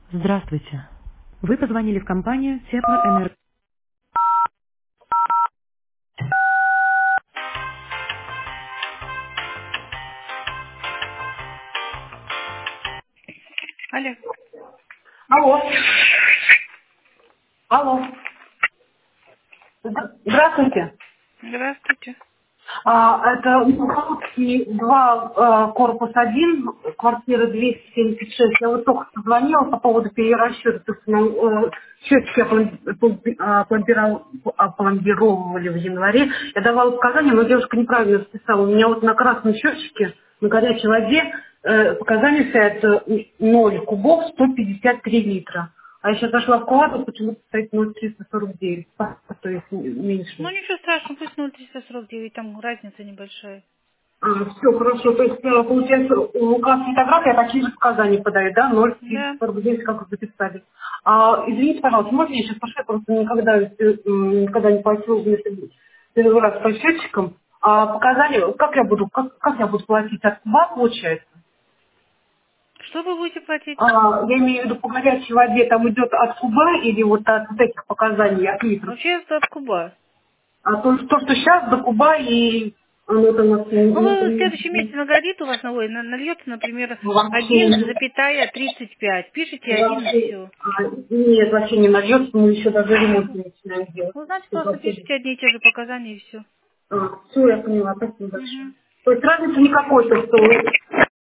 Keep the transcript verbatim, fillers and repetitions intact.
Здравствуйте. Вы позвонили в компанию Теплоэнерго. Алло. Алло. Алло. Зд- Здравствуйте. Здравствуйте. А, это Михалковский два, э, корпус один, квартира двести семьдесят шесть. Я вот только позвонила по поводу перерасчета. То есть, ну, э, счетчики оплом- пломби- а, пломбирал- опломбировывали в январе. Я давала показания, но девушка неправильно записала. У меня вот на красном счетчике, на горячей воде, э, показания стоят э, ноль кубов, сто пятьдесят три литра. А я сейчас зашла в кладу, почему-то стоит ноль триста сорок девять, то есть Ну меньше. ничего страшного, пусть ноль триста сорок девять, там разница небольшая. Все хорошо. То есть, э, получается, у вас фотография такие же показания подает, да? ноль триста Да. сорок девять, как вы записали. А, извините, пожалуйста, можно я сейчас пошлю? Я просто никогда, э, м, никогда не платила если первый раз по счетчикам. А показания, как я буду, как, как я буду платить? От куба, получается? Что вы будете платить? А, я имею в виду, по горячей воде там идет от куба или вот от вот этих показаний, от литров? Вообще это от куба. А то, то, что сейчас до куба и оно там у нас не- Ну, вы в не- следующем месяце не- нагорит у вас новой, на- нальется, например, вообще один не запятая тридцать пять. Пишите один и вообще, все. а, нет, вообще не нальется, мы еще даже ремонт не начинаем делать. Ну, значит, Тут просто вообще- пишите одни и те же показания и все. А, все, я поняла, спасибо большое. Угу. То есть разницы никакой, то что